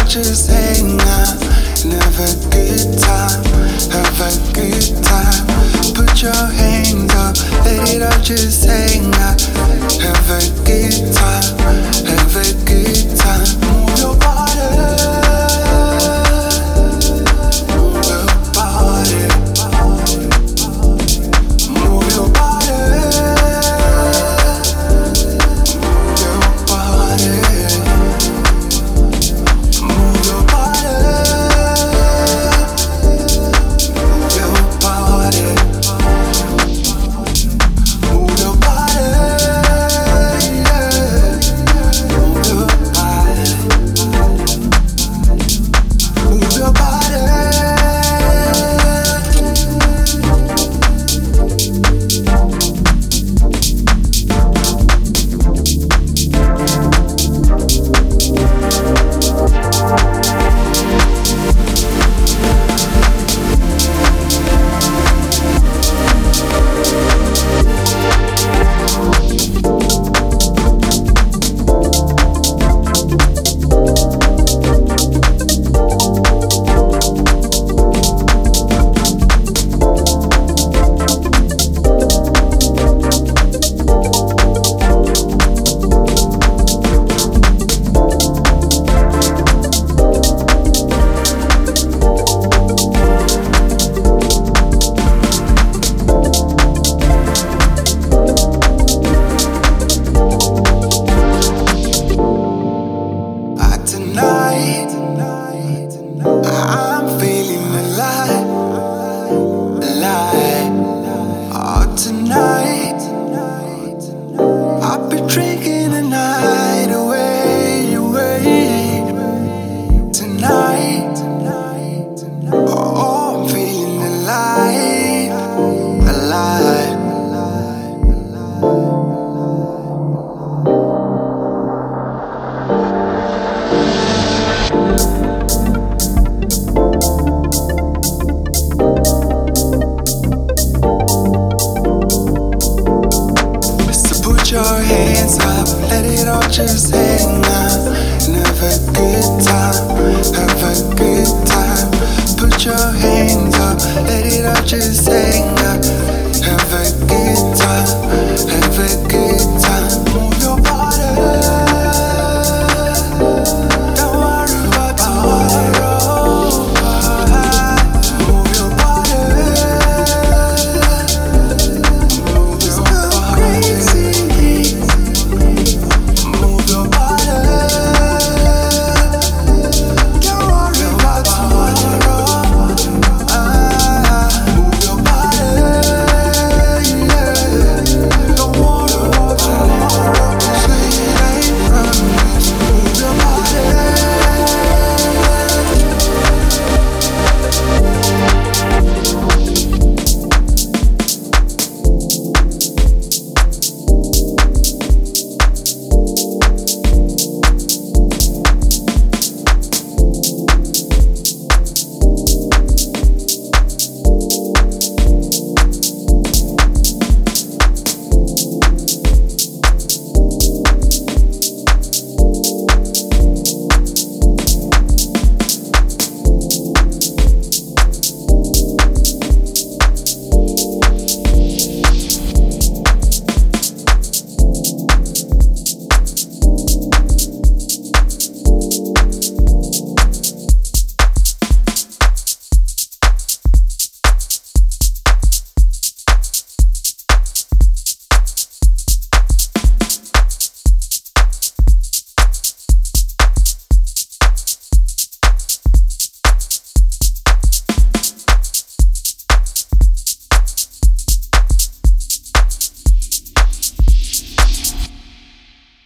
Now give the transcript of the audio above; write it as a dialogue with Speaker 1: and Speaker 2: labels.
Speaker 1: just hang out and have a good time, have a good time. Put your hands up, let it all just hang out, have a good time, have a good time. Move your body, move your body, move your body, move your body. Move your body, I'm feeling alive, alive. Oh, tonight I've been drinking the night away, away. Tonight, oh, I'm feeling alive, alive. Put your hands up, let it all just hang out and have a good